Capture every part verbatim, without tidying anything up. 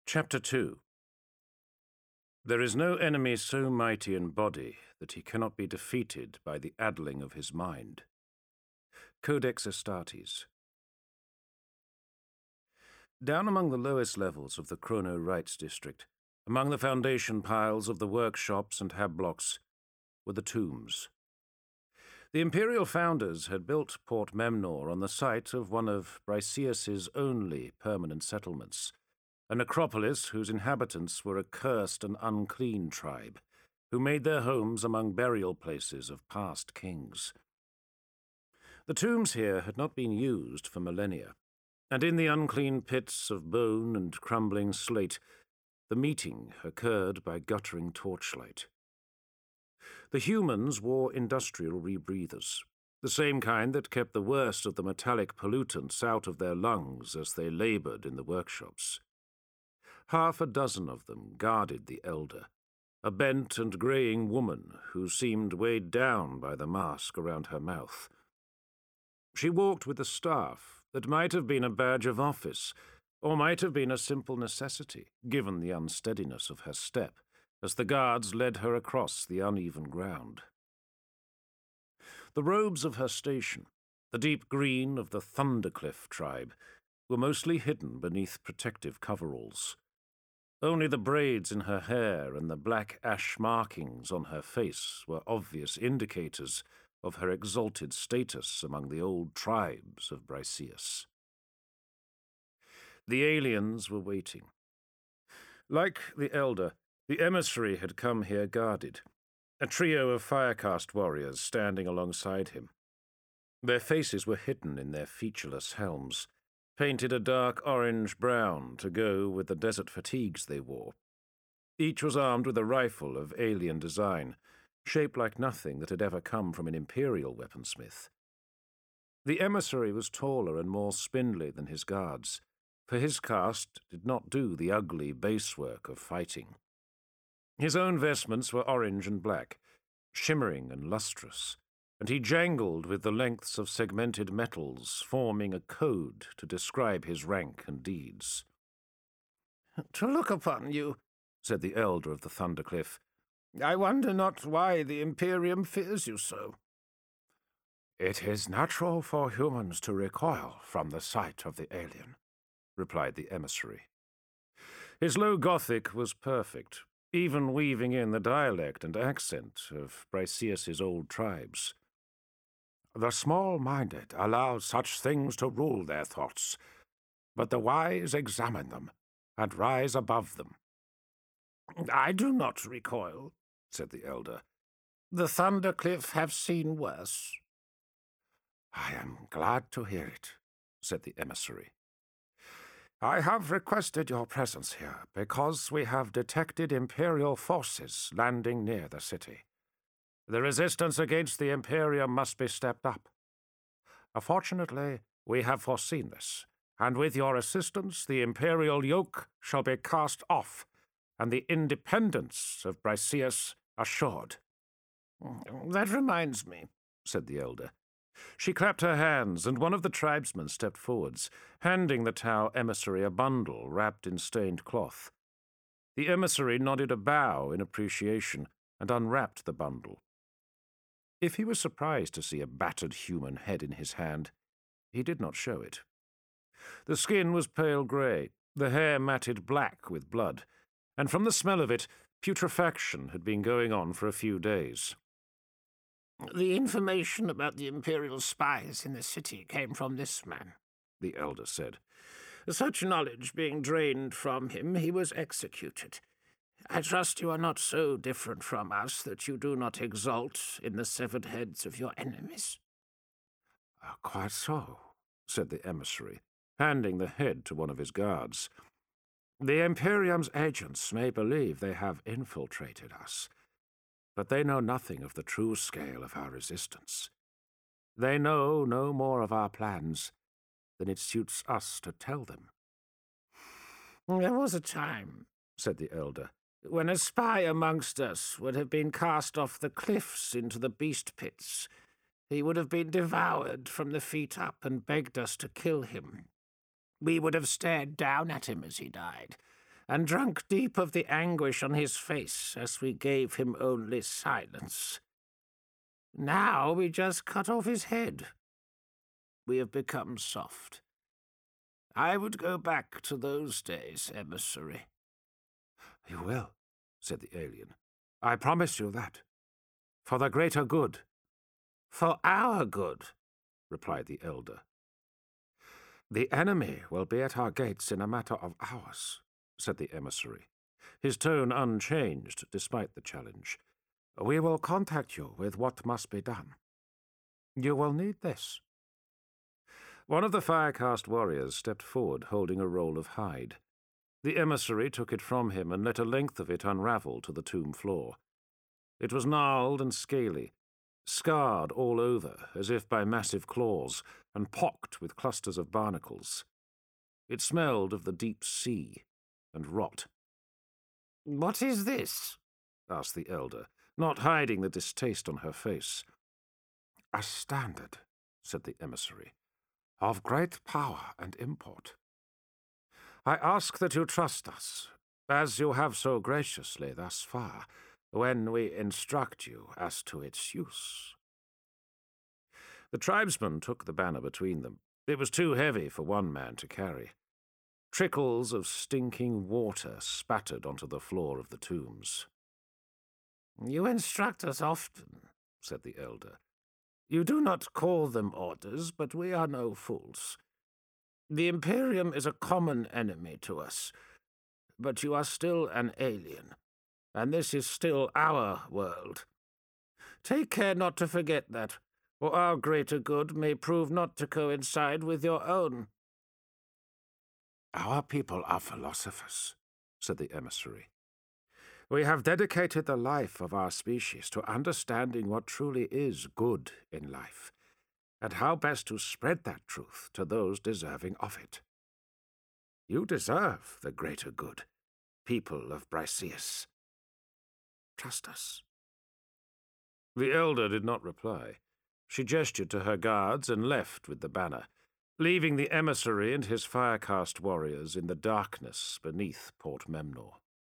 Chapter two. There is no enemy so mighty in body that he cannot be defeated by the addling of his mind. Codex Astartes. Down among the lowest levels of the Chrono Rites district, among the foundation piles of the workshops and habblocks, were the tombs. The imperial founders had built Port Memnor on the site of one of Briseus's only permanent settlements, a necropolis whose inhabitants were a cursed and unclean tribe, who made their homes among burial places of past kings. The tombs here had not been used for millennia, and in the unclean pits of bone and crumbling slate, the meeting occurred by guttering torchlight. The humans wore industrial rebreathers, the same kind that kept the worst of the metallic pollutants out of their lungs as they laboured in the workshops. Half a dozen of them guarded the elder, a bent and greying woman who seemed weighed down by the mask around her mouth. She walked with a staff that might have been a badge of office, or might have been a simple necessity, given the unsteadiness of her step, as the guards led her across the uneven ground. The robes of her station, the deep green of the Thundercliff tribe, were mostly hidden beneath protective coveralls. Only the braids in her hair and the black ash markings on her face were obvious indicators of her exalted status among the old tribes of Briseus. The aliens were waiting. Like the elder, the emissary had come here guarded, a trio of Firecast warriors standing alongside him. Their faces were hidden in their featureless helms, painted a dark orange-brown to go with the desert fatigues they wore. Each was armed with a rifle of alien design, shaped like nothing that had ever come from an imperial weaponsmith. The emissary was taller and more spindly than his guards, for his caste did not do the ugly basework of fighting. His own vestments were orange and black, shimmering and lustrous, and he jangled with the lengths of segmented metals, forming a code to describe his rank and deeds. "To look upon you," said the elder of the Thundercliff, "I wonder not why the Imperium fears you so." "It is natural for humans to recoil from the sight of the alien," replied the emissary. His low Gothic was perfect, even weaving in the dialect and accent of Briseus's old tribes. "The small-minded allow such things to rule their thoughts, but the wise examine them and rise above them." "I do not recoil," said the elder. "The Thundercliff have seen worse." "I am glad to hear it," said the emissary. "I have requested your presence here because we have detected Imperial forces landing near the city. The resistance against the Imperium must be stepped up. Fortunately, we have foreseen this, and with your assistance the Imperial yoke shall be cast off, and the independence of Briseus assured." "That reminds me," said the elder. She clapped her hands, and one of the tribesmen stepped forwards, handing the Tau emissary a bundle wrapped in stained cloth. The emissary nodded a bow in appreciation and unwrapped the bundle. If he was surprised to see a battered human head in his hand, he did not show it. The skin was pale grey, the hair matted black with blood, and from the smell of it, putrefaction had been going on for a few days. "The information about the Imperial spies in the city came from this man," the elder said. "Such knowledge being drained from him, he was executed. I trust you are not so different from us that you do not exult in the severed heads of your enemies." Uh, "Quite so," said the emissary, handing the head to one of his guards. "The Imperium's agents may believe they have infiltrated us, but they know nothing of the true scale of our resistance. They know no more of our plans than it suits us to tell them." "There was a time," said the elder, "when a spy amongst us would have been cast off the cliffs into the beast pits. He would have been devoured from the feet up and begged us to kill him. We would have stared down at him as he died, and drunk deep of the anguish on his face as we gave him only silence. Now we just cut off his head. We have become soft. I would go back to those days, emissary. You will, said the alien. I promise you that. For the greater good. For our good, replied the elder. The enemy will be at our gates in a matter of hours, said the emissary, his tone unchanged despite the challenge. We will contact you with what must be done. You will need this. One of the Firecast warriors stepped forward, holding a roll of hide. The emissary took it from him and let a length of it unravel to the tomb floor. It was gnarled and scaly, scarred all over as if by massive claws, and pocked with clusters of barnacles. It smelled of the deep sea and rot. "What is this?" asked the elder, not hiding the distaste on her face. A standard, said the emissary, of great power and import. I ask that you trust us, as you have so graciously thus far, when we instruct you as to its use. The tribesmen took the banner between them. It was too heavy for one man to carry. Trickles of stinking water spattered onto the floor of the tombs. "You instruct us often," said the elder. "You do not call them orders, but we are no fools. The Imperium is a common enemy to us, but you are still an alien, and this is still our world. Take care not to forget that, or our greater good may prove not to coincide with your own." Our people are philosophers, said the emissary. We have dedicated the life of our species to understanding what truly is good in life, and how best to spread that truth to those deserving of it. You deserve the greater good, people of Briseus. Trust us. The elder did not reply. She gestured to her guards and left with the banner, leaving the emissary and his Firecast warriors in the darkness beneath Port Memnor.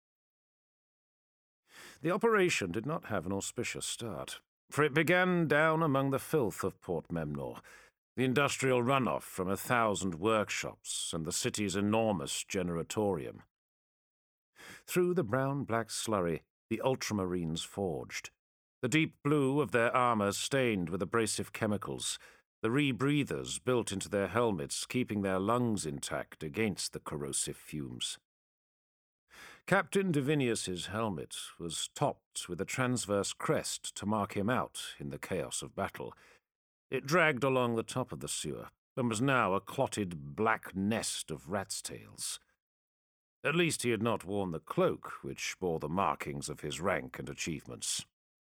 The operation did not have an auspicious start, for it began down among the filth of Port Memnor, the industrial runoff from a thousand workshops and the city's enormous generatorium. Through the brown-black slurry, the ultramarines forged, the deep blue of their armor stained with abrasive chemicals, the rebreathers built into their helmets keeping their lungs intact against the corrosive fumes. Captain Divinius's helmet was topped with a transverse crest to mark him out in the chaos of battle. It dragged along the top of the sewer and was now a clotted black nest of rat's tails. At least he had not worn the cloak which bore the markings of his rank and achievements.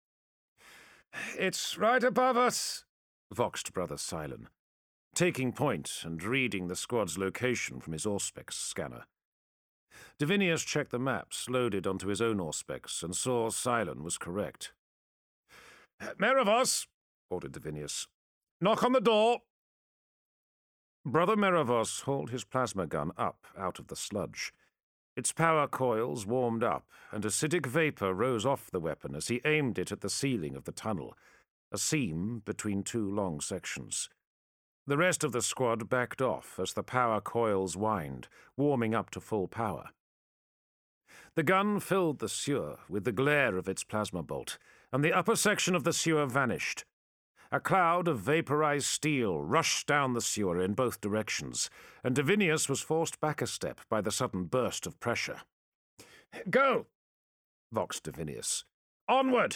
"It's right above us," voxed Brother Silon, taking point and reading the squad's location from his Auspex scanner. Divinius checked the maps loaded onto his own Auspex and saw Silon was correct. "Meravos," ordered Divinius, "knock on the door." Brother Meravos hauled his plasma gun up out of the sludge. Its power coils warmed up, and acidic vapor rose off the weapon as he aimed it at the ceiling of the tunnel, a seam between two long sections. The rest of the squad backed off as the power coils whined, warming up to full power. The gun filled the sewer with the glare of its plasma bolt, and the upper section of the sewer vanished. A cloud of vaporized steel rushed down the sewer in both directions, and Divinius was forced back a step by the sudden burst of pressure. "Go!" voxed Divinius. "Onward!"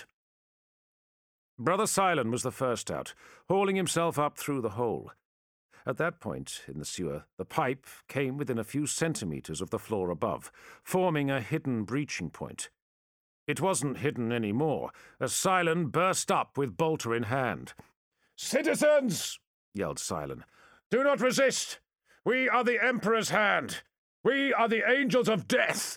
Brother Silon was the first out, hauling himself up through the hole. At that point in the sewer, the pipe came within a few centimeters of the floor above, forming a hidden breaching point. It wasn't hidden any more, as Silon burst up with bolter in hand. "Citizens!" yelled Silon. "Do not resist! We are the Emperor's hand! We are the angels of death!"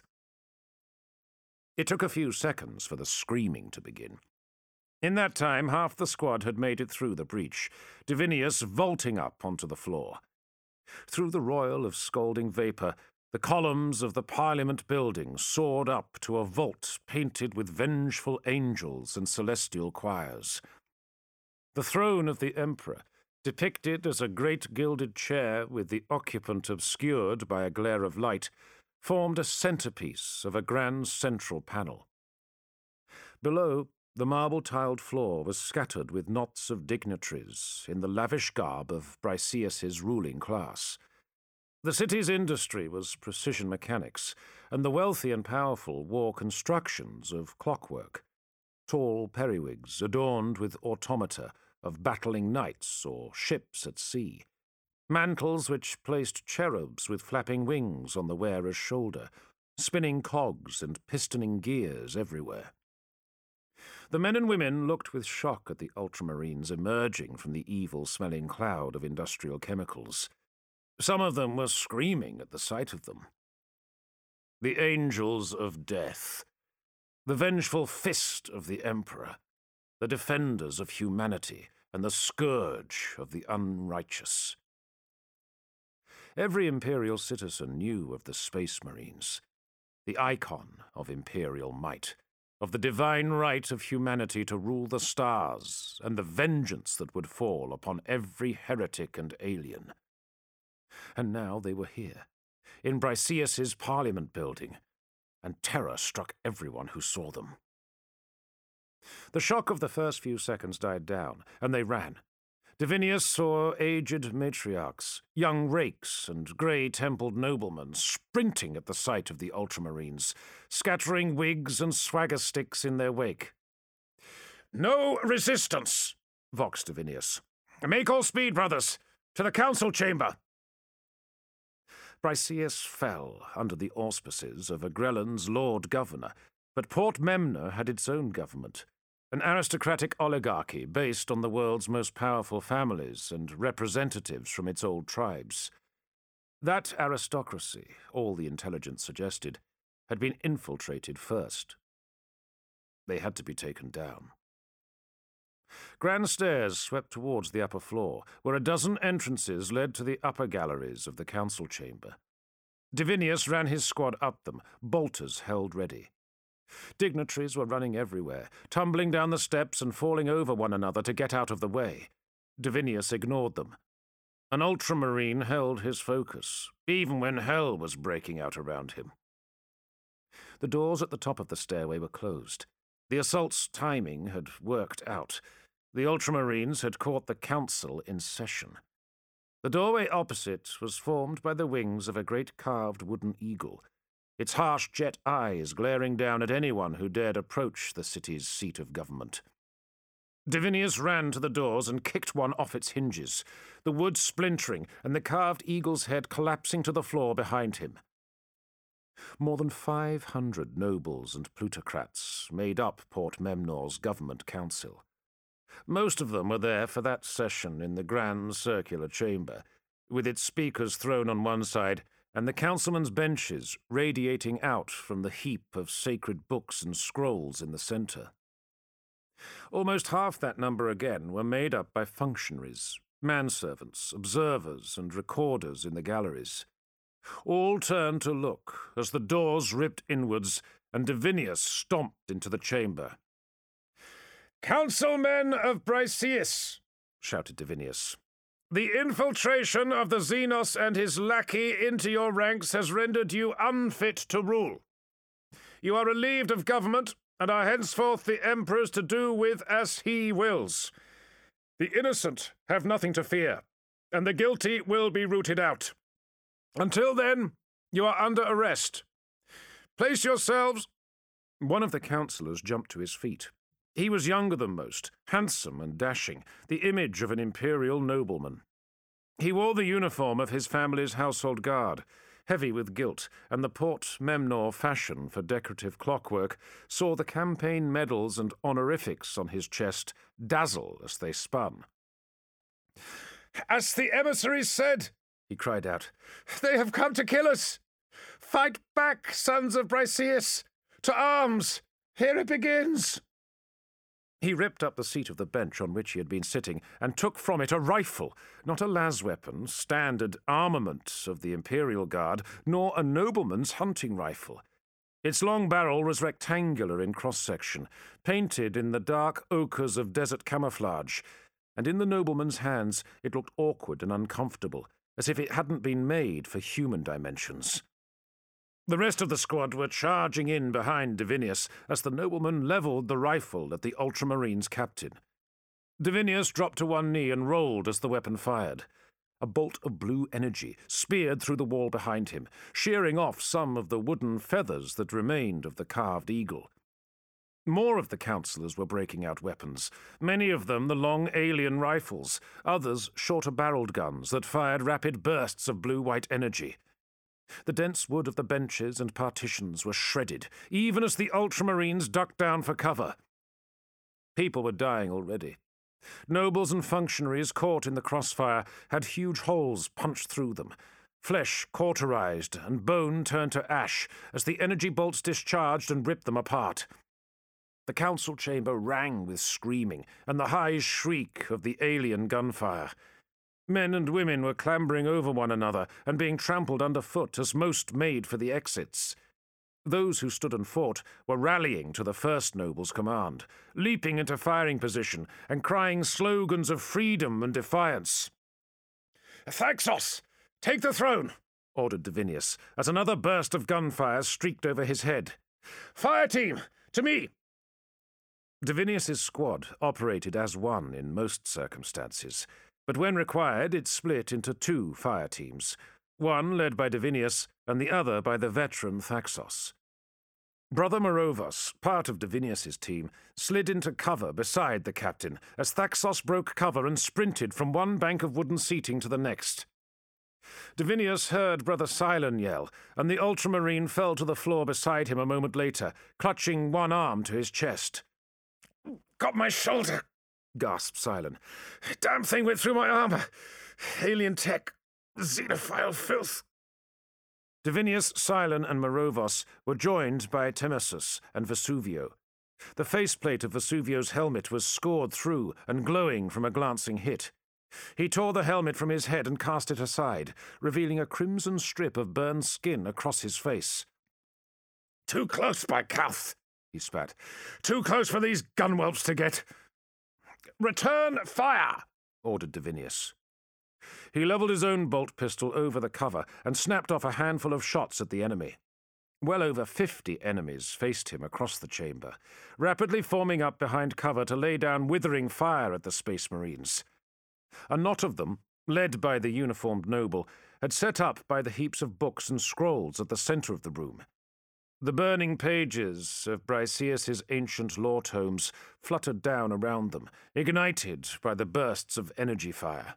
It took a few seconds for the screaming to begin. In that time, half the squad had made it through the breach, Divinius vaulting up onto the floor. Through the roil of scalding vapor, the The columns of the Parliament building soared up to a vault painted with vengeful angels and celestial choirs. The throne of the Emperor, depicted as a great gilded chair with the occupant obscured by a glare of light, formed a centerpiece of a grand central panel. Below, the marble-tiled floor was scattered with knots of dignitaries in the lavish garb of Briseus's ruling class. The city's industry was precision mechanics, and the wealthy and powerful wore constructions of clockwork, tall periwigs adorned with automata of battling knights or ships at sea, mantles which placed cherubs with flapping wings on the wearer's shoulder, spinning cogs and pistoning gears everywhere. The men and women looked with shock at the ultramarines emerging from the evil-smelling cloud of industrial chemicals. Some of them were screaming at the sight of them. The angels of death, the vengeful fist of the Emperor, the defenders of humanity, and the scourge of the unrighteous. Every Imperial citizen knew of the Space Marines, the icon of Imperial might, of the divine right of humanity to rule the stars, and the vengeance that would fall upon every heretic and alien. And now they were here, in Briseus's Parliament building, and terror struck everyone who saw them. The shock of the first few seconds died down, and they ran. Divinius saw aged matriarchs, young rakes, and grey-templed noblemen sprinting at the sight of the Ultramarines, scattering wigs and swagger sticks in their wake. "No resistance!" voxed Divinius. "Make all speed, brothers! To the council chamber!" Briseus fell under the auspices of Agrellan's Lord Governor, but Port Memner had its own government, an aristocratic oligarchy based on the world's most powerful families and representatives from its old tribes. That aristocracy, all the intelligence suggested, had been infiltrated first. They had to be taken down. Grand stairs swept towards the upper floor, where a dozen entrances led to the upper galleries of the council chamber. Divinius ran his squad up them, bolters held ready. Dignitaries were running everywhere, tumbling down the steps and falling over one another to get out of the way. Divinius ignored them. An ultramarine held his focus, even when hell was breaking out around him. The doors at the top of the stairway were closed. The assault's timing had worked out. The ultramarines had caught the council in session. The doorway opposite was formed by the wings of a great carved wooden eagle, its harsh jet eyes glaring down at anyone who dared approach the city's seat of government. Divinius ran to the doors and kicked one off its hinges, the wood splintering and the carved eagle's head collapsing to the floor behind him. More than five hundred nobles and plutocrats made up Port Memnor's government council. Most of them were there for that session in the grand circular chamber, with its speakers thrown on one side and the councilmen's benches radiating out from the heap of sacred books and scrolls in the centre. Almost half that number again were made up by functionaries, manservants, observers, and recorders in the galleries. All turned to look as the doors ripped inwards and Divinius stomped into the chamber. "Councilmen of Briseus," shouted Divinius, "the infiltration of the Xenos and his lackey into your ranks has rendered you unfit to rule. You are relieved of government and are henceforth the Emperor's to do with as he wills. The innocent have nothing to fear, and the guilty will be rooted out. Until then, you are under arrest. Place yourselves—" One of the councillors jumped to his feet. He was younger than most, handsome and dashing, the image of an imperial nobleman. He wore the uniform of his family's household guard, heavy with gilt, and the Port Memnor fashion for decorative clockwork saw the campaign medals and honorifics on his chest dazzle as they spun. "As the emissaries said," he cried out, "they have come to kill us! Fight back, sons of Briseus! To arms! Here it begins!" He ripped up the seat of the bench on which he had been sitting and took from it a rifle, not a las weapon, standard armament of the Imperial Guard, nor a nobleman's hunting rifle. Its long barrel was rectangular in cross-section, painted in the dark ochres of desert camouflage, and in the nobleman's hands it looked awkward and uncomfortable, as if it hadn't been made for human dimensions. The rest of the squad were charging in behind Divinius as the nobleman levelled the rifle at the Ultramarines' captain. Divinius dropped to one knee and rolled as the weapon fired. A bolt of blue energy speared through the wall behind him, shearing off some of the wooden feathers that remained of the carved eagle. More of the councillors were breaking out weapons, many of them the long alien rifles, others shorter-barreled guns that fired rapid bursts of blue-white energy. The dense wood of the benches and partitions were shredded, even as the Ultramarines ducked down for cover. People were dying already. Nobles and functionaries caught in the crossfire had huge holes punched through them, flesh cauterized and bone turned to ash as the energy bolts discharged and ripped them apart. The council chamber rang with screaming and the high shriek of the alien gunfire. Men and women were clambering over one another and being trampled underfoot as most made for the exits. Those who stood and fought were rallying to the first noble's command, leaping into firing position and crying slogans of freedom and defiance. "Thaxos, take the throne!" ordered Divinius, as another burst of gunfire streaked over his head. "Fire team, to me!" Divinius's squad operated as one in most circumstances, but when required it split into two fire teams, one led by Divinius and the other by the veteran Thaxos. Brother Morovos, part of Divinius's team, slid into cover beside the captain as Thaxos broke cover and sprinted from one bank of wooden seating to the next. Divinius heard Brother Silon yell, and the Ultramarine fell to the floor beside him a moment later, clutching one arm to his chest. "Got my shoulder," gasped Silon. "Damn thing went through my armor. Alien tech. Xenophile filth." Divinius, Silon, and Morovos were joined by Temesus and Vesuvio. The faceplate of Vesuvio's helmet was scored through and glowing from a glancing hit. He tore the helmet from his head and cast it aside, revealing a crimson strip of burned skin across his face. "Too close, by Calth," he spat. "Too close for these gunwhelps to get." "Return fire!" ordered Divinius. He levelled his own bolt pistol over the cover and snapped off a handful of shots at the enemy. Well over fifty enemies faced him across the chamber, rapidly forming up behind cover to lay down withering fire at the Space Marines. A knot of them, led by the uniformed noble, had set up by the heaps of books and scrolls at the centre of the room. The burning pages of Briseus's ancient law tomes fluttered down around them, ignited by the bursts of energy fire.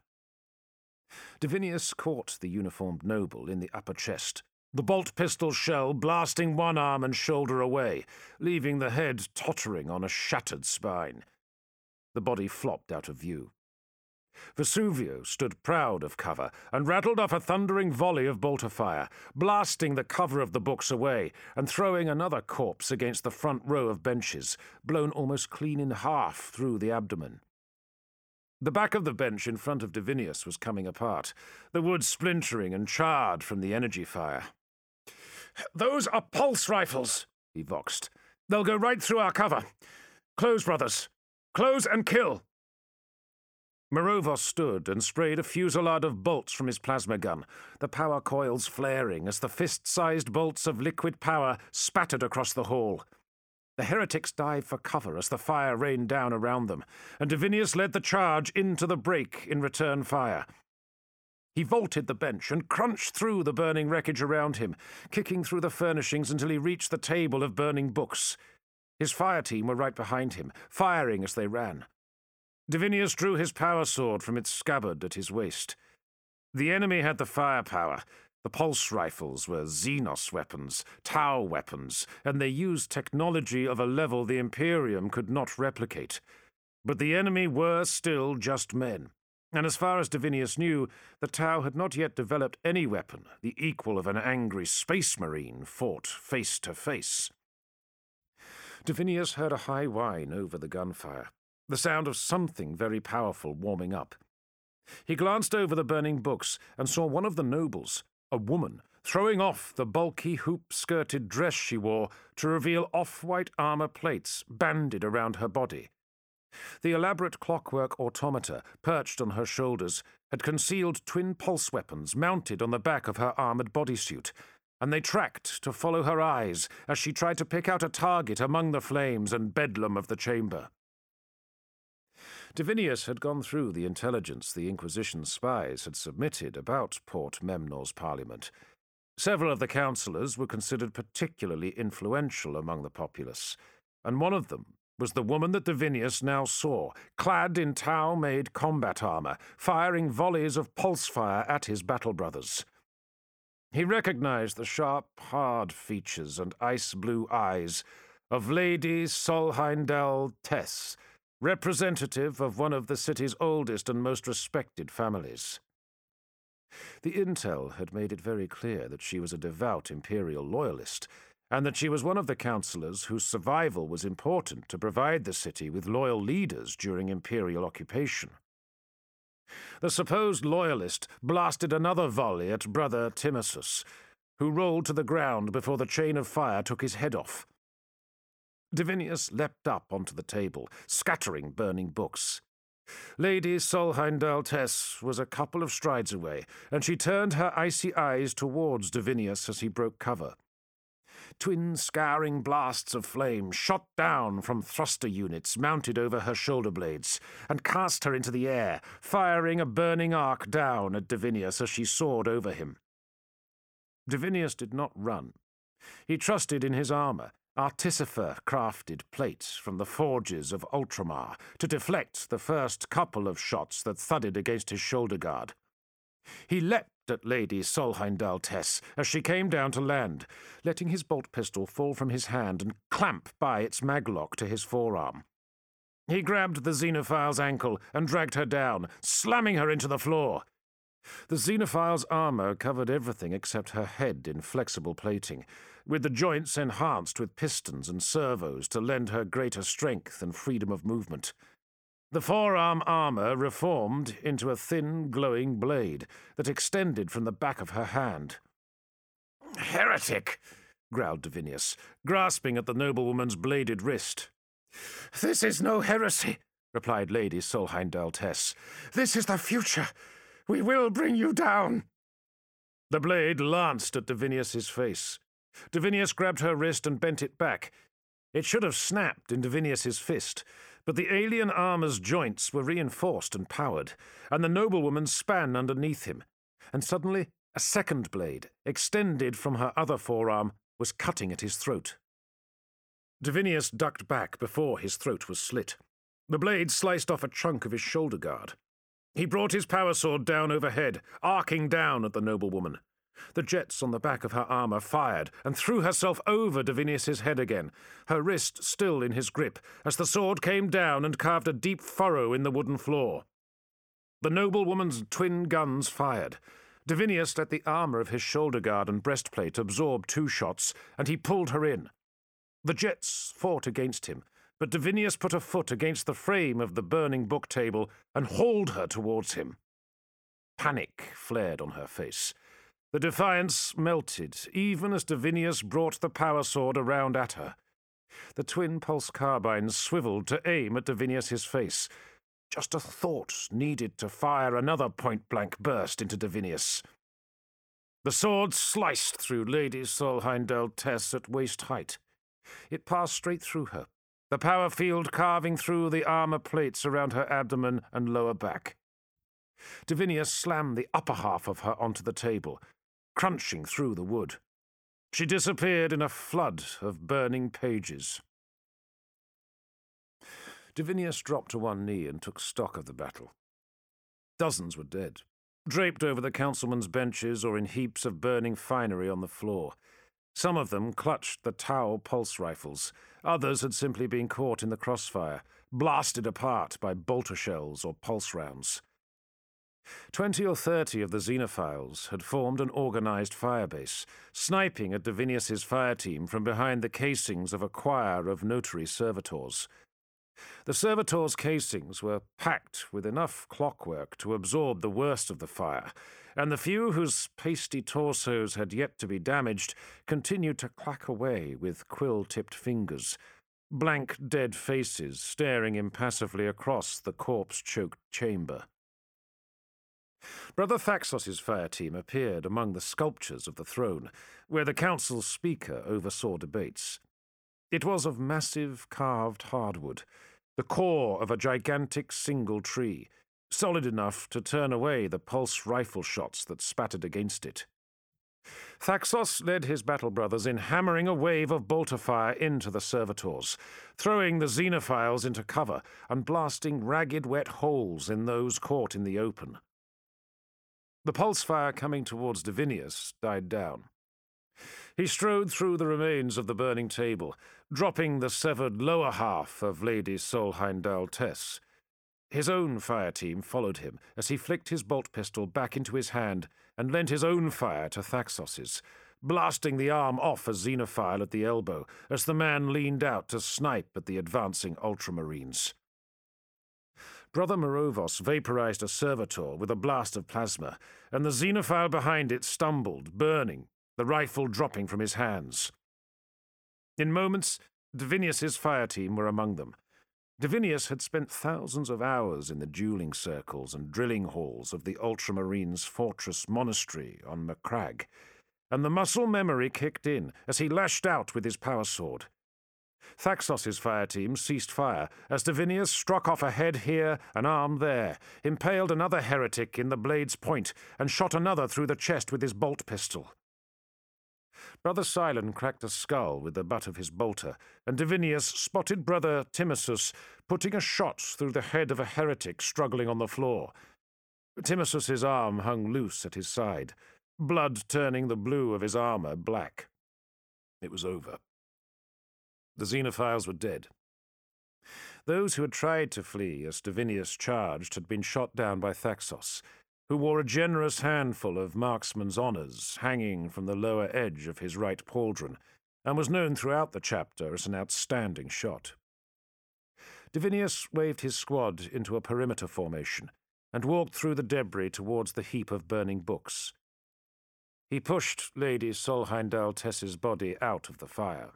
Divinius caught the uniformed noble in the upper chest, the bolt pistol shell blasting one arm and shoulder away, leaving the head tottering on a shattered spine. The body flopped out of view. Vesuvio stood proud of cover and rattled off a thundering volley of bolter fire, blasting the cover of the books away and throwing another corpse against the front row of benches, blown almost clean in half through the abdomen. The back of the bench in front of Divinius was coming apart, the wood splintering and charred from the energy fire. "Those are pulse rifles," he voxed. "They'll go right through our cover. Close, brothers. Close and kill." Morovos stood and sprayed a fusillade of bolts from his plasma gun, the power coils flaring as the fist-sized bolts of liquid power spattered across the hall. The heretics dived for cover as the fire rained down around them, and Divinius led the charge into the break in return fire. He vaulted the bench and crunched through the burning wreckage around him, kicking through the furnishings until he reached the table of burning books. His fire team were right behind him, firing as they ran. Divinius drew his power sword from its scabbard at his waist. The enemy had the firepower. The pulse rifles were Xenos weapons, Tau weapons, and they used technology of a level the Imperium could not replicate. But the enemy were still just men, and as far as Divinius knew, the Tau had not yet developed any weapon, the equal of an angry space marine fought face to face. Divinius heard a high whine over the gunfire, the sound of something very powerful warming up. He glanced over the burning books and saw one of the nobles, a woman, throwing off the bulky hoop-skirted dress she wore to reveal off-white armor plates banded around her body. The elaborate clockwork automata perched on her shoulders had concealed twin pulse weapons mounted on the back of her armored bodysuit, and they tracked to follow her eyes as she tried to pick out a target among the flames and bedlam of the chamber. Divinius had gone through the intelligence the Inquisition spies had submitted about Port Memnor's parliament. Several of the councillors were considered particularly influential among the populace, and one of them was the woman that Divinius now saw, clad in Tau-made combat armor, firing volleys of pulse fire at his battle brothers. He recognized the sharp, hard features and ice-blue eyes of Lady Solheindel Tess, representative of one of the city's oldest and most respected families. The intel had made it very clear that she was a devout imperial loyalist, and that she was one of the councillors whose survival was important to provide the city with loyal leaders during imperial occupation. The supposed loyalist blasted another volley at Brother Timasius, who rolled to the ground before the chain of fire took his head off. Divinius leapt up onto the table, scattering burning books. Lady Solheindel Tess was a couple of strides away, and she turned her icy eyes towards Divinius as he broke cover. Twin scouring blasts of flame shot down from thruster units mounted over her shoulder blades and cast her into the air, firing a burning arc down at Divinius as she soared over him. Divinius did not run. He trusted in his armor, artificer-crafted plate from the forges of Ultramar, to deflect the first couple of shots that thudded against his shoulder guard. He leapt at Lady Solheindel Tess as she came down to land, letting his bolt pistol fall from his hand and clamp by its maglock to his forearm. He grabbed the Xenophile's ankle and dragged her down, slamming her into the floor. The Xenophile's armor covered everything except her head in flexible plating, with the joints enhanced with pistons and servos to lend her greater strength and freedom of movement. The forearm armor reformed into a thin, glowing blade that extended from the back of her hand. "Heretic!" growled Divinius, grasping at the noblewoman's bladed wrist. "This is no heresy," replied Lady Solheindel Tess. "This is the future. We will bring you down." The blade lanced at Divinius's face. Divinius grabbed her wrist and bent it back. It should have snapped in Divinius's fist, but the alien armor's joints were reinforced and powered, and the noblewoman span underneath him, and suddenly a second blade, extended from her other forearm, was cutting at his throat. Divinius ducked back before his throat was slit. The blade sliced off a chunk of his shoulder guard. He brought his power sword down overhead, arcing down at the noblewoman. The jets on the back of her armor fired and threw herself over Divinius's head again, her wrist still in his grip, as the sword came down and carved a deep furrow in the wooden floor. The noblewoman's twin guns fired. Divinius let the armor of his shoulder guard and breastplate absorb two shots, and he pulled her in. The jets fought against him, but Divinius put a foot against the frame of the burning book table and hauled her towards him. Panic flared on her face. The defiance melted, even as Divinius brought the power sword around at her. The twin pulse carbines swiveled to aim at Divinius's face. Just a thought needed to fire another point-blank burst into Divinius. The sword sliced through Lady Solheindel Tess at waist height. It passed straight through her, the power field carving through the armor plates around her abdomen and lower back. Divinius slammed the upper half of her onto the table, crunching through the wood. She disappeared in a flood of burning pages. Divinius dropped to one knee and took stock of the battle. Dozens were dead, draped over the councilmen's benches or in heaps of burning finery on the floor. Some of them clutched the Tau pulse rifles. Others had simply been caught in the crossfire, blasted apart by bolter shells or pulse rounds. Twenty or thirty of the Xenophiles had formed an organized firebase, sniping at Divinius's fire team from behind the casings of a choir of notary servitors. The servitors' casings were packed with enough clockwork to absorb the worst of the fire, and the few whose pasty torsos had yet to be damaged continued to clack away with quill-tipped fingers, blank dead faces staring impassively across the corpse-choked chamber. Brother Thaxos's fire team appeared among the sculptures of the throne, where the council's speaker oversaw debates. It was of massive carved hardwood, the core of a gigantic single tree, solid enough to turn away the pulse rifle shots that spattered against it. Thaxos led his battle brothers in hammering a wave of bolter fire into the servitors, throwing the Xenophiles into cover and blasting ragged wet holes in those caught in the open. The pulse fire coming towards Divinius died down. He strode through the remains of the burning table, dropping the severed lower half of Lady Solheimdal Tess. His own fire team followed him as he flicked his bolt pistol back into his hand and lent his own fire to Thaxos's, blasting the arm off a Xenophile at the elbow as the man leaned out to snipe at the advancing ultramarines. Brother Morovos vaporized a servitor with a blast of plasma, and the Xenophile behind it stumbled, burning, the rifle dropping from his hands. In moments, Divinius's fire team were among them. Divinius had spent thousands of hours in the dueling circles and drilling halls of the Ultramarines' fortress monastery on Macragge, and the muscle memory kicked in as he lashed out with his power sword. Thaxos's fire team ceased fire as Divinius struck off a head here, an arm there, impaled another heretic in the blade's point, and shot another through the chest with his bolt pistol. Brother Silon cracked a skull with the butt of his bolter, and Divinius spotted Brother Timasius putting a shot through the head of a heretic struggling on the floor. Timasius's arm hung loose at his side, blood turning the blue of his armor black. It was over. The Xenophiles were dead. Those who had tried to flee as Divinius charged had been shot down by Thaxos, who wore a generous handful of marksman's honours hanging from the lower edge of his right pauldron, and was known throughout the chapter as an outstanding shot. Divinius waved his squad into a perimeter formation and walked through the debris towards the heap of burning books. He pushed Lady Solheimdal Tess's body out of the fire.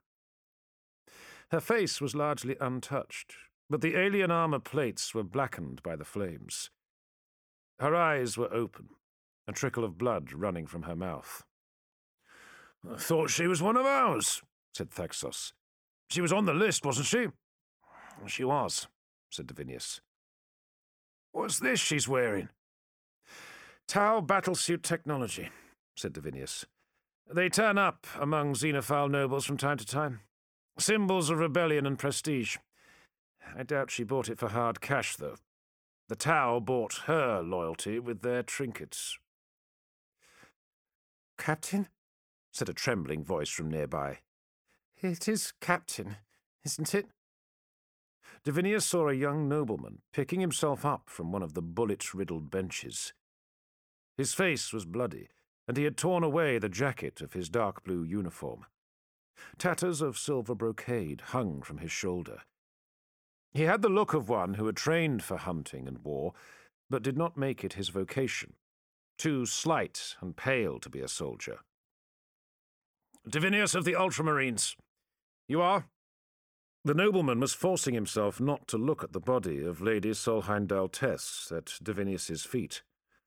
Her face was largely untouched, but the alien armor plates were blackened by the flames. Her eyes were open, a trickle of blood running from her mouth. "I thought she was one of ours," said Thaxos. "She was on the list, wasn't she?" "She was," said Divinius. "What's this she's wearing?" "Tau battlesuit technology," said Divinius. "They turn up among Xenophile nobles from time to time. Symbols of rebellion and prestige. I doubt she bought it for hard cash, though. The Tau bought her loyalty with their trinkets." "Captain?" said a trembling voice from nearby. "It is Captain, isn't it?" Divinius saw a young nobleman picking himself up from one of the bullet-riddled benches. His face was bloody, and he had torn away the jacket of his dark blue uniform. Tatters of silver brocade hung from his shoulder. He had the look of one who had trained for hunting and war, but did not make it his vocation, too slight and pale to be a soldier. "Divinius of the Ultramarines. You are?" The nobleman was forcing himself not to look at the body of Lady Solheimdal Tess at Divinius's feet.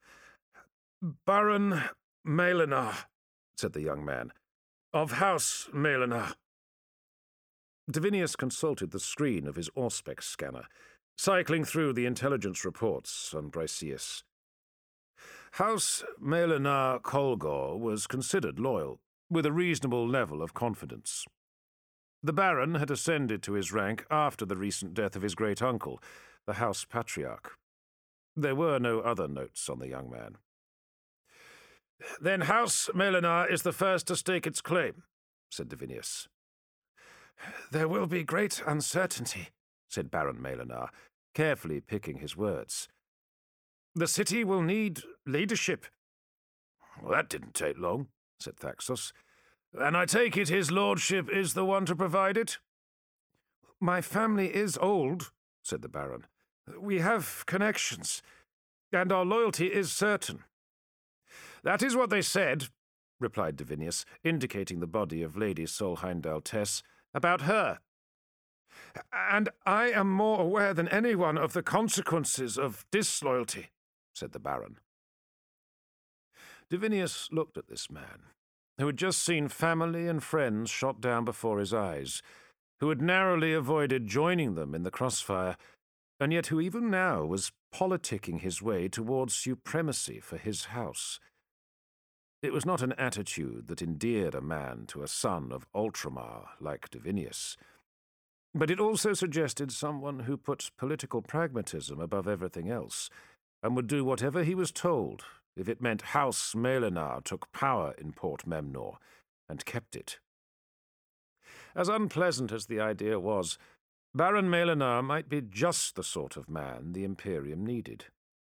"Baron Melinar," said the young man. "Of House Melinar." Divinius consulted the screen of his Auspex scanner, cycling through the intelligence reports on Briseus. House Melinar Kolgor was considered loyal, with a reasonable level of confidence. The Baron had ascended to his rank after the recent death of his great-uncle, the House Patriarch. There were no other notes on the young man. "Then House Melinar is the first to stake its claim," said Divinius. "There will be great uncertainty," said Baron Melinar, carefully picking his words. The city will need leadership. Well, that didn't take long, said Thaxos. And I take it his lordship is the one to provide it? My family is old, said the Baron. We have connections, and our loyalty is certain. That is what they said, replied Divinius, indicating the body of Lady Solheim Tess, about her. And I am more aware than anyone of the consequences of disloyalty, said the Baron. Divinius looked at this man, who had just seen family and friends shot down before his eyes, who had narrowly avoided joining them in the crossfire, and yet who even now was politicking his way towards supremacy for his house. It was not an attitude that endeared a man to a son of Ultramar like Divinius, but it also suggested someone who put political pragmatism above everything else, and would do whatever he was told if it meant House Melenar took power in Port Memnor, and kept it. As unpleasant as the idea was, Baron Melenar might be just the sort of man the Imperium needed.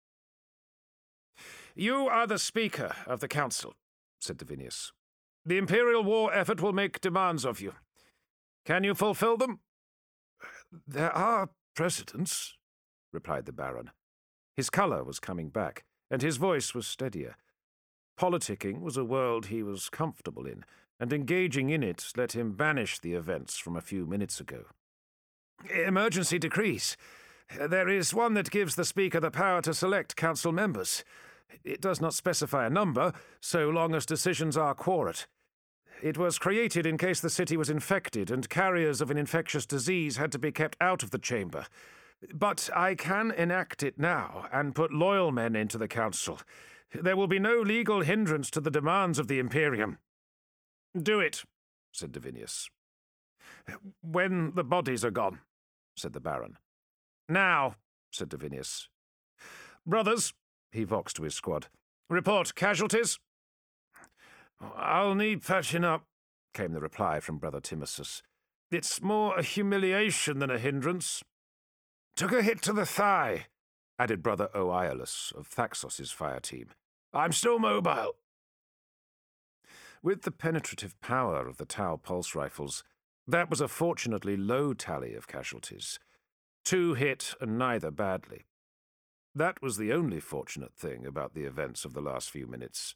You are the Speaker of the Council, said Divinius. The Imperial war effort will make demands of you. Can you fulfill them? There are precedents, replied the Baron. His colour was coming back, and his voice was steadier. Politicking was a world he was comfortable in, and engaging in it let him banish the events from a few minutes ago. Emergency decrees. There is one that gives the Speaker the power to select council members. It does not specify a number, so long as decisions are quorate. It was created in case the city was infected and carriers of an infectious disease had to be kept out of the chamber. But I can enact it now and put loyal men into the council. There will be no legal hindrance to the demands of the Imperium. Do it, said Divinius. When the bodies are gone, said the Baron. Now, said Divinius. Brothers, he voxed to his squad, report casualties. I'll need patching up, came the reply from Brother Timasius. It's more a humiliation than a hindrance. Took a hit to the thigh, added Brother Oiolus of Thaxos's fire team. I'm still mobile. With the penetrative power of the Tau pulse rifles, that was a fortunately low tally of casualties. Two hit and neither badly. That was the only fortunate thing about the events of the last few minutes.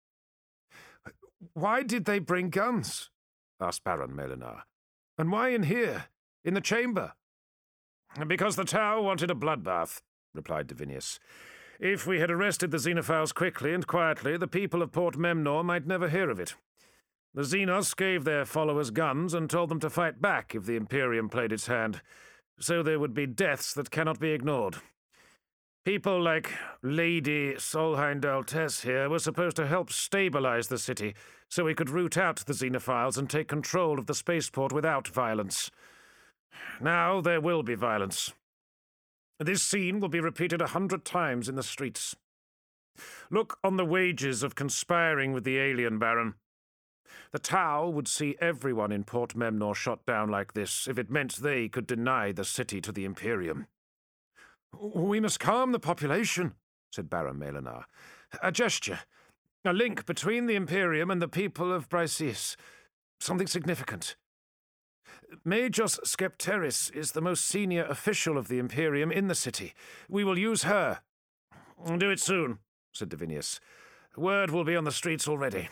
Why did they bring guns? Asked Baron Melenar. And why in here, in the chamber? Because the Tau wanted a bloodbath, replied Divinius. If we had arrested the Xenophiles quickly and quietly, the people of Port Memnor might never hear of it. The Xenos gave their followers guns and told them to fight back if the Imperium played its hand, so there would be deaths that cannot be ignored. People like Lady Solheim Tess here were supposed to help stabilize the city, so we could root out the Xenophiles and take control of the spaceport without violence. Now there will be violence. This scene will be repeated a hundred times in the streets. Look on the wages of conspiring with the alien, Baron. The Tau would see everyone in Port Memnor shot down like this if it meant they could deny the city to the Imperium. We must calm the population, said Baron Melenar. A gesture, a link between the Imperium and the people of Briseis. Something significant. Majos Skepteris is the most senior official of the Imperium in the city. We will use her. Do it soon, said Divinius. Word will be on the streets already.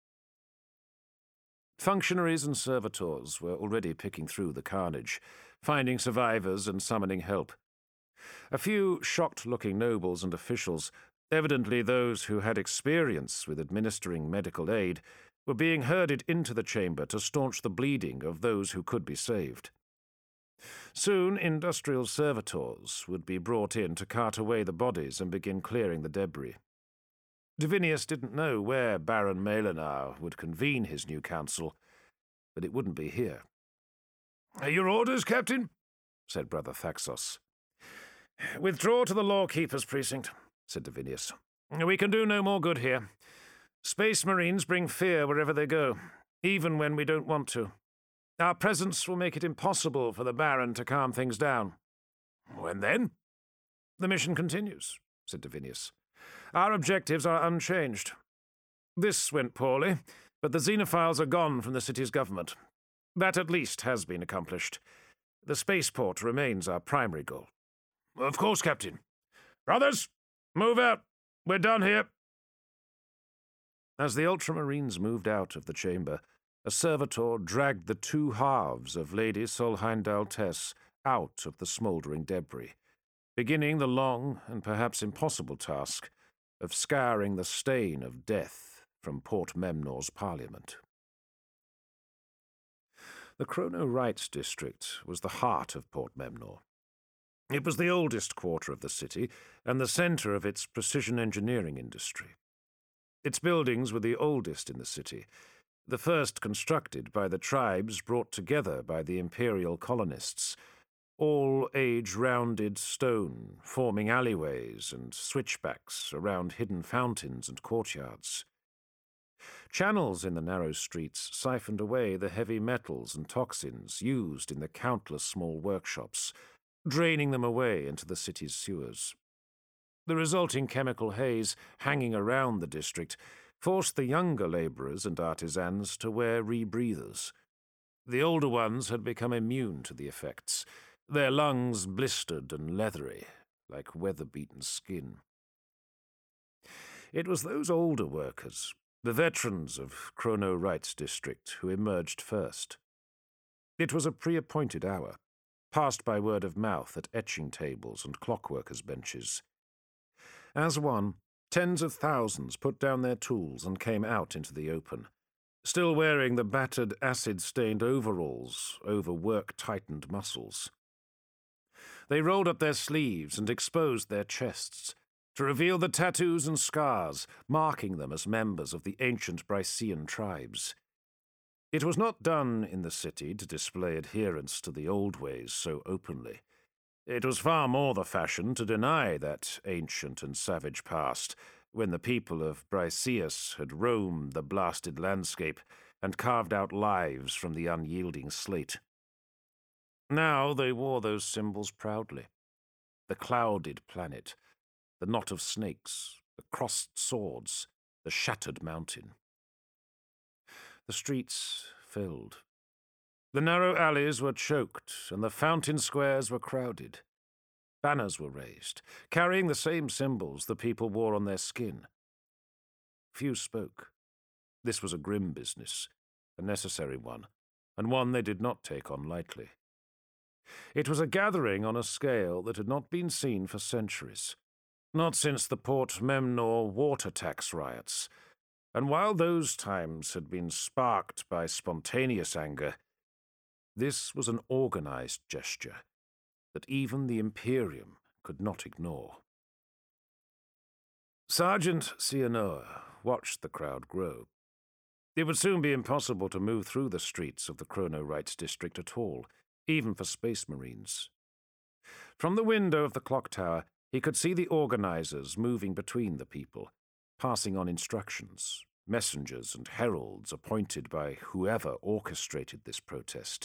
Functionaries and servitors were already picking through the carnage, finding survivors and summoning help. A few shocked-looking nobles and officials, evidently those who had experience with administering medical aid, were being herded into the chamber to staunch the bleeding of those who could be saved. Soon industrial servitors would be brought in to cart away the bodies and begin clearing the debris. Divinius didn't know where Baron Melenar would convene his new council, but it wouldn't be here. "Your orders, Captain?" said Brother Thaxos. "Withdraw to the Lawkeeper's precinct," said Divinius. "We can do no more good here. Space Marines bring fear wherever they go, even when we don't want to. Our presence will make it impossible for the Baron to calm things down." "When then?" "The mission continues," said Divinius. Our objectives are unchanged. This went poorly, but the Xenophiles are gone from the city's government. That at least has been accomplished. The spaceport remains our primary goal. Of course, Captain. Brothers, move out. We're done here. As the Ultramarines moved out of the chamber, a servitor dragged the two halves of Lady Solheimdal Tess out of the smouldering debris, beginning the long and perhaps impossible task of scouring the stain of death from Port Memnor's parliament. The Chrono Rites district was the heart of Port Memnor. It was the oldest quarter of the city and the centre of its precision engineering industry. Its buildings were the oldest in the city, the first constructed by the tribes brought together by the imperial colonists, all age-rounded stone, forming alleyways and switchbacks around hidden fountains and courtyards. Channels in the narrow streets siphoned away the heavy metals and toxins used in the countless small workshops, draining them away into the city's sewers. The resulting chemical haze hanging around the district forced the younger labourers and artisans to wear rebreathers. The older ones had become immune to the effects, their lungs blistered and leathery, like weather-beaten skin. It was those older workers, the veterans of Chrono Rites district, who emerged first. It was a pre-appointed hour, passed by word of mouth at etching tables and clockworkers' benches. As one, tens of thousands put down their tools and came out into the open, still wearing the battered, acid-stained overalls over work-tightened muscles. They rolled up their sleeves and exposed their chests, to reveal the tattoos and scars, marking them as members of the ancient Brycean tribes. It was not done in the city to display adherence to the old ways so openly. It was far more the fashion to deny that ancient and savage past, when the people of Bryceus had roamed the blasted landscape and carved out lives from the unyielding slate. Now they wore those symbols proudly. The clouded planet, the knot of snakes, the crossed swords, the shattered mountain. The streets filled. The narrow alleys were choked, and the fountain squares were crowded. Banners were raised, carrying the same symbols the people wore on their skin. Few spoke. This was a grim business, a necessary one, and one they did not take on lightly. It was a gathering on a scale that had not been seen for centuries, not since the Port Memnor water tax riots, and while those times had been sparked by spontaneous anger, this was an organized gesture that even the Imperium could not ignore. Sergeant Sianoa watched the crowd grow. It would soon be impossible to move through the streets of the Chrono Rites district at all, even for Space Marines. From the window of the clock tower, he could see the organizers moving between the people, passing on instructions, messengers and heralds appointed by whoever orchestrated this protest.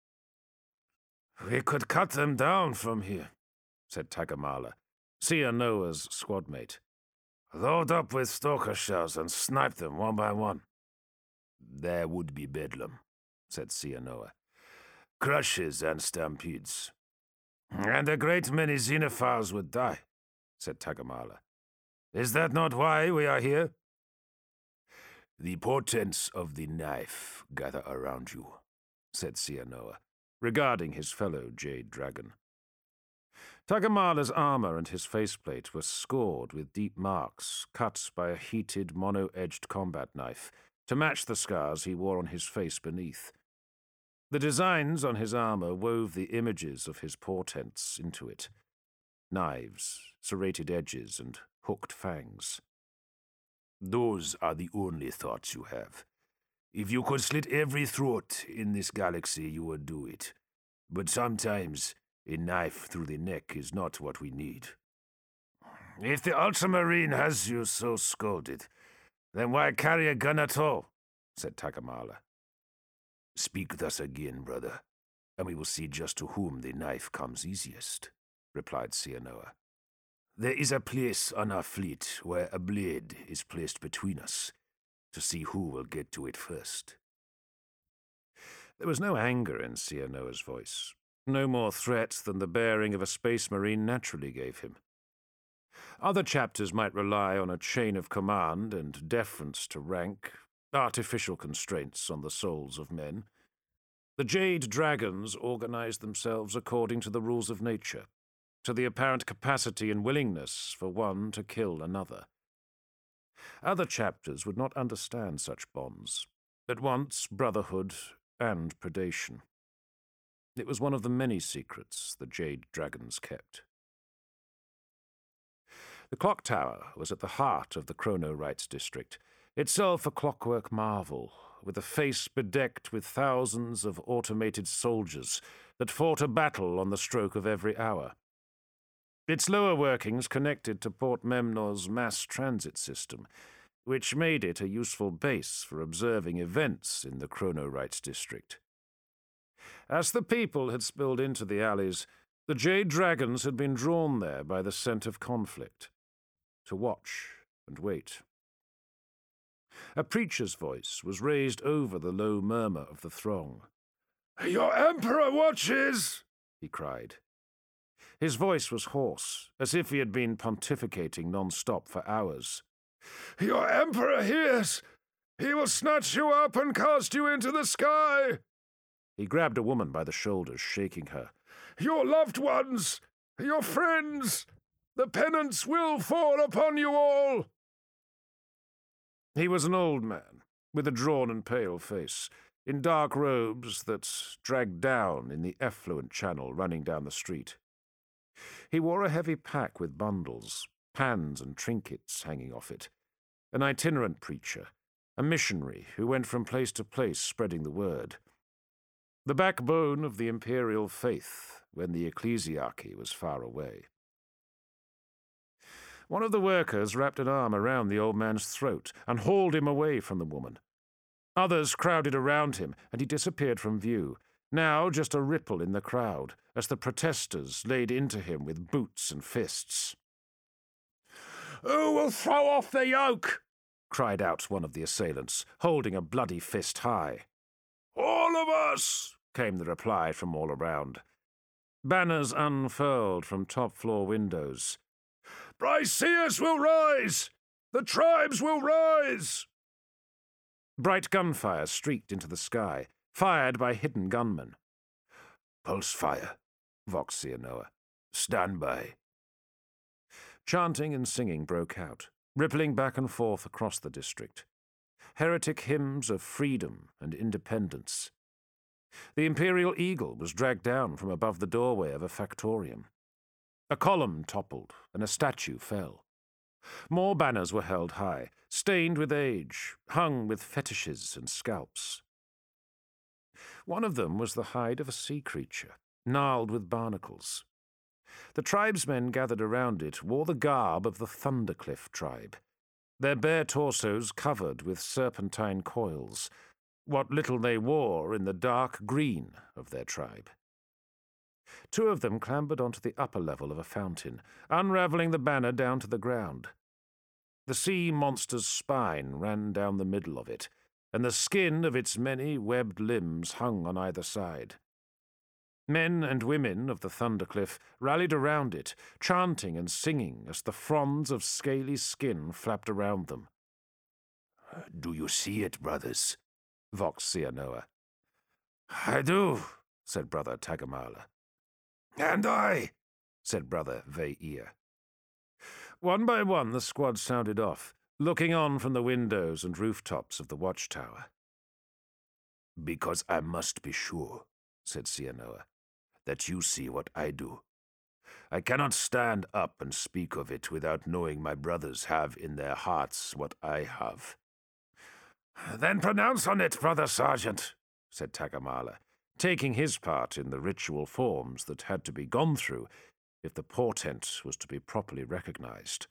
"We could cut them down from here," said Tagamala, Sianoa's squadmate. "Load up with Stoker shells and snipe them one by one." "There would be bedlam," said Sianoa. "Crushes and stampedes. And a great many Xenophiles would die," said Tagamala. "Is that not why we are here?" "The portents of the knife gather around you," said Sianoa, regarding his fellow Jade Dragon. Tagamala's armor and his faceplate were scored with deep marks cut by a heated, mono-edged combat knife to match the scars he wore on his face beneath. The designs on his armor wove the images of his portents into it. Knives, serrated edges, and hooked fangs. "Those are the only thoughts you have. If you could slit every throat in this galaxy, you would do it. But sometimes a knife through the neck is not what we need." "If the Ultramarine has you so scolded, then why carry a gun at all?" said Tagamala. "Speak thus again, brother, and we will see just to whom the knife comes easiest," replied Sianoa. There is a place on our fleet where a blade is placed between us to see who will get to it first. There was no anger in Sianoa's voice, no more threat than the bearing of a space marine naturally gave him. Other chapters might rely on a chain of command and deference to rank, artificial constraints on the souls of men. The Jade Dragons organized themselves according to the rules of nature, to the apparent capacity and willingness for one to kill another. Other chapters would not understand such bonds, at once brotherhood and predation. It was one of the many secrets the Jade Dragons kept. The clock tower was at the heart of the Chrono Rites district, itself a clockwork marvel, with a face bedecked with thousands of automated soldiers that fought a battle on the stroke of every hour. Its lower workings connected to Port Memnor's mass transit system, which made it a useful base for observing events in the Chrono Rites district. As the people had spilled into the alleys, the Jade Dragons had been drawn there by the scent of conflict, to watch and wait. A preacher's voice was raised over the low murmur of the throng. "Your Emperor watches!" he cried. His voice was hoarse, as if he had been pontificating non-stop for hours. "Your Emperor hears! He will snatch you up and cast you into the sky!" He grabbed a woman by the shoulders, shaking her. "Your loved ones! Your friends! The penance will fall upon you all!" He was an old man, with a drawn and pale face, in dark robes that dragged down in the effluent channel running down the street. He wore a heavy pack with bundles, pans and trinkets hanging off it, an itinerant preacher, a missionary who went from place to place spreading the word. The backbone of the imperial faith when the ecclesiarchy was far away. One of the workers wrapped an arm around the old man's throat and hauled him away from the woman. Others crowded around him, and he disappeared from view, now just a ripple in the crowd, as the protesters laid into him with boots and fists. "Who will throw off the yoke?" cried out one of the assailants, holding a bloody fist high. "All of us!" came the reply from all around. Banners unfurled from top-floor windows. "Briseus will rise! The tribes will rise!" Bright gunfire streaked into the sky, fired by hidden gunmen. "Pulse fire," voxed Sianoa. "Stand by." Chanting and singing broke out, rippling back and forth across the district. Heretic hymns of freedom and independence. The Imperial Eagle was dragged down from above the doorway of a factorium. A column toppled, and a statue fell. More banners were held high, stained with age, hung with fetishes and scalps. One of them was the hide of a sea creature, gnarled with barnacles. The tribesmen gathered around it wore the garb of the Thundercliff tribe, their bare torsos covered with serpentine coils, what little they wore in the dark green of their tribe. Two of them clambered onto the upper level of a fountain, unravelling the banner down to the ground. The sea monster's spine ran down the middle of it, and the skin of its many webbed limbs hung on either side. Men and women of the Thundercliff rallied around it, chanting and singing as the fronds of scaly skin flapped around them. "Do you see it, brothers?" voxed Sianoa. "I do," said Brother Tagamala. "And I," said Brother Ve'ia. One by one the squad sounded off, looking on from the windows and rooftops of the watchtower. "Because I must be sure," said Sianoa, "that you see what I do. I cannot stand up and speak of it without knowing my brothers have in their hearts what I have." "Then pronounce on it, Brother Sergeant," said Tagamala, taking his part in the ritual forms that had to be gone through if the portent was to be properly recognized.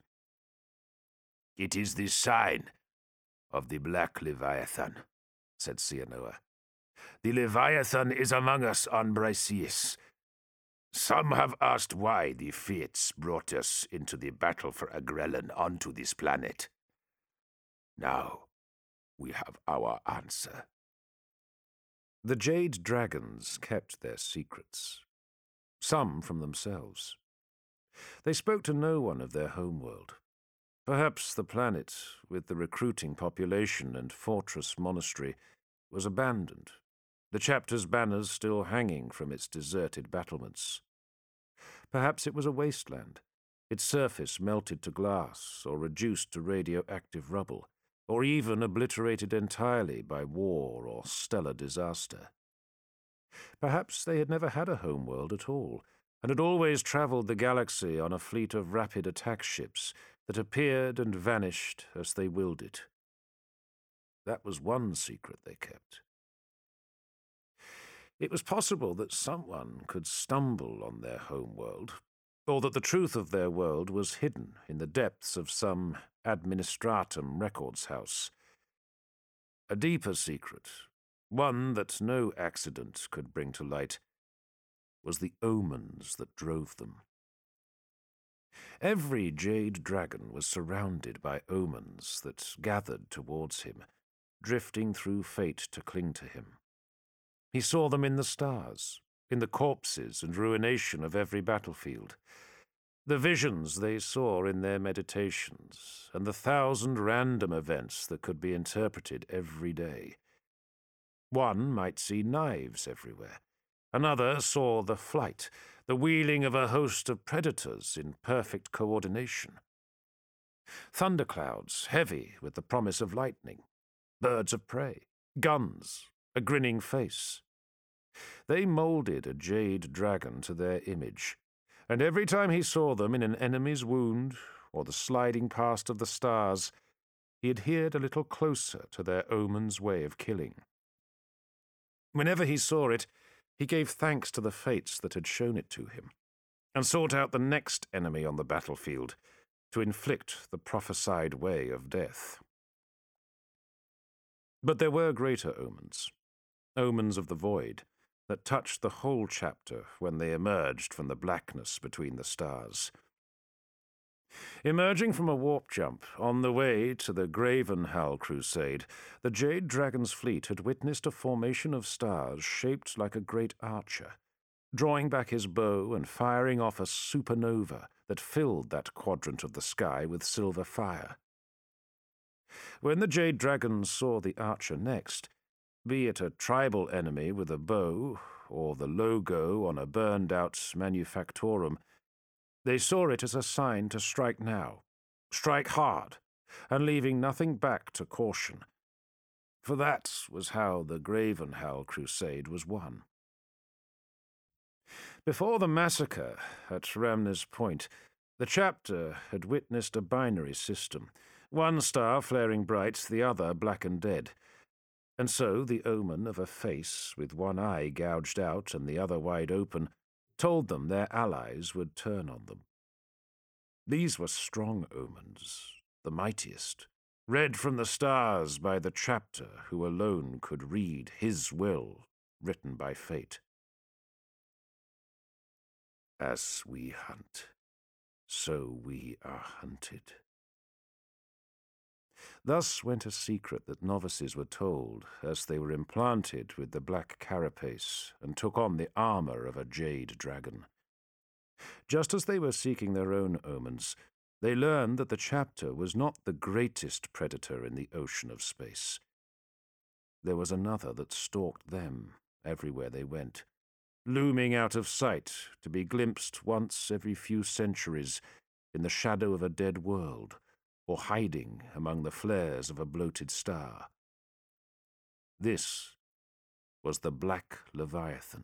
"It is the sign of the Black Leviathan," said Sianoa. "The Leviathan is among us on Briseus. Some have asked why the Fates brought us into the battle for Agrellan onto this planet. Now, we have our answer. The Jade Dragons kept their secrets, some from themselves. They spoke to no one of their homeworld. Perhaps the planet, with the recruiting population and fortress monastery, was abandoned, the chapter's banners still hanging from its deserted battlements. Perhaps it was a wasteland, its surface melted to glass or reduced to radioactive rubble, or even obliterated entirely by war or stellar disaster. Perhaps they had never had a homeworld at all, and had always travelled the galaxy on a fleet of rapid attack ships that appeared and vanished as they willed it. That was one secret they kept. It was possible that someone could stumble on their homeworld, or that the truth of their world was hidden in the depths of some administratum records house. A deeper secret, one that no accident could bring to light, was the omens that drove them. Every Jade Dragon was surrounded by omens that gathered towards him, drifting through fate to cling to him. He saw them in the stars, in the corpses and ruination of every battlefield, the visions they saw in their meditations, and the thousand random events that could be interpreted every day. One might see knives everywhere. Another saw the flight, the wheeling of a host of predators in perfect coordination. Thunderclouds heavy with the promise of lightning, birds of prey, guns, a grinning face. They moulded a Jade Dragon to their image, and every time he saw them in an enemy's wound or the sliding past of the stars, he adhered a little closer to their omen's way of killing. Whenever he saw it, he gave thanks to the fates that had shown it to him, and sought out the next enemy on the battlefield to inflict the prophesied way of death. But there were greater omens, omens of the void, that touched the whole chapter when they emerged from the blackness between the stars. Emerging from a warp jump on the way to the Gravenhal crusade, the Jade Dragon's fleet had witnessed a formation of stars shaped like a great archer, drawing back his bow and firing off a supernova that filled that quadrant of the sky with silver fire. When the Jade Dragons saw the archer next, be it a tribal enemy with a bow, or the logo on a burned-out manufactorum, they saw it as a sign to strike now, strike hard, and leaving nothing back to caution. For that was how the Gravenhal crusade was won. Before the massacre at Ramnes Point, the chapter had witnessed a binary system, one star flaring bright, the other black and dead. And so the omen of a face with one eye gouged out and the other wide open told them their allies would turn on them. These were strong omens, the mightiest, read from the stars by the chapter who alone could read his will written by fate. As we hunt, so we are hunted. Thus went a secret that novices were told as they were implanted with the black carapace and took on the armour of a Jade Dragon. Just as they were seeking their own omens, they learned that the chapter was not the greatest predator in the ocean of space. There was another that stalked them everywhere they went, looming out of sight to be glimpsed once every few centuries in the shadow of a dead world, or hiding among the flares of a bloated star. This was the Black Leviathan.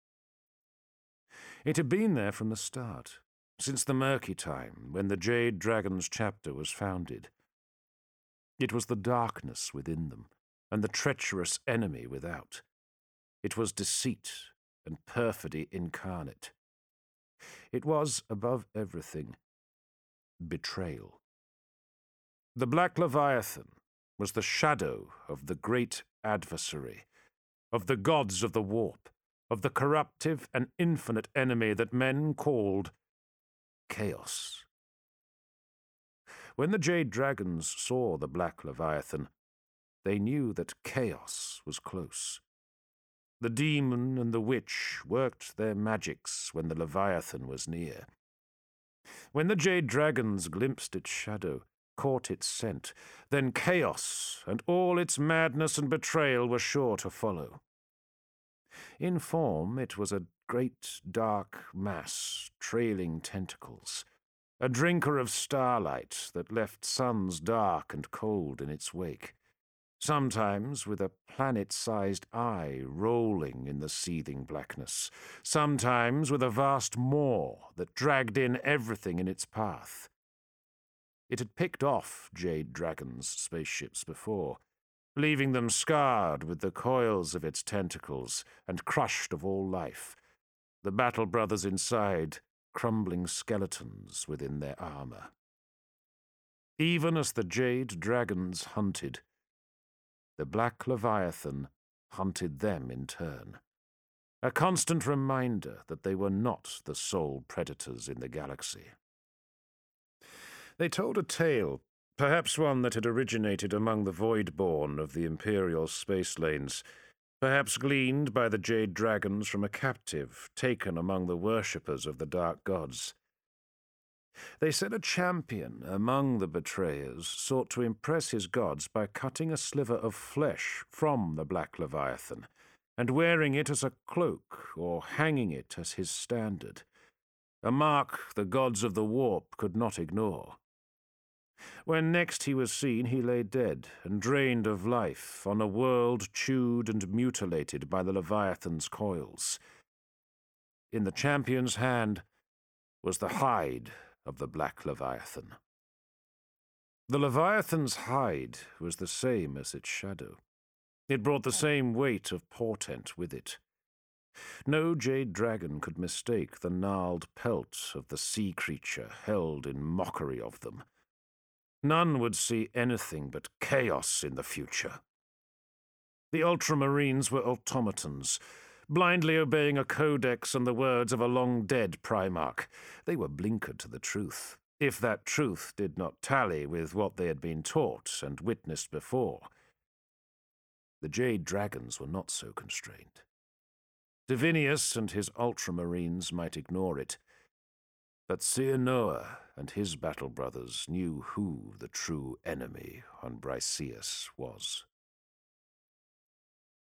It had been there from the start, since the murky time when the Jade Dragon's chapter was founded. It was the darkness within them, and the treacherous enemy without. It was deceit and perfidy incarnate. It was, above everything, betrayal. The Black Leviathan was the shadow of the great adversary, of the gods of the warp, of the corruptive and infinite enemy that men called Chaos. When the Jade Dragons saw the Black Leviathan, they knew that chaos was close. The demon and the witch worked their magics when the Leviathan was near. When the Jade Dragons glimpsed its shadow, caught its scent, then chaos and all its madness and betrayal were sure to follow. In form, it was a great dark mass, trailing tentacles, a drinker of starlight that left suns dark and cold in its wake, sometimes with a planet-sized eye rolling in the seething blackness, sometimes with a vast maw that dragged in everything in its path. It had picked off Jade Dragon's spaceships before, leaving them scarred with the coils of its tentacles and crushed of all life, the Battle Brothers inside crumbling skeletons within their armor. Even as the Jade Dragons hunted, the Black Leviathan hunted them in turn, a constant reminder that they were not the sole predators in the galaxy. They told a tale, perhaps one that had originated among the Voidborn of the Imperial space lanes, perhaps gleaned by the Jade Dragons from a captive taken among the worshippers of the Dark Gods. They said a champion among the betrayers sought to impress his gods by cutting a sliver of flesh from the Black Leviathan and wearing it as a cloak or hanging it as his standard, a mark the gods of the warp could not ignore. When next he was seen, he lay dead and drained of life on a world chewed and mutilated by the Leviathan's coils. In the champion's hand was the hide of the Black Leviathan. The Leviathan's hide was the same as its shadow. It brought the same weight of portent with it. No Jade Dragon could mistake the gnarled pelt of the sea creature held in mockery of them. None would see anything but chaos in the future. The Ultramarines were automatons, blindly obeying a codex and the words of a long-dead Primarch. They were blinkered to the truth, if that truth did not tally with what they had been taught and witnessed before. The Jade Dragons were not so constrained. Divinius and his Ultramarines might ignore it, but Seer Noah and his battle brothers knew who the true enemy on Briseus was.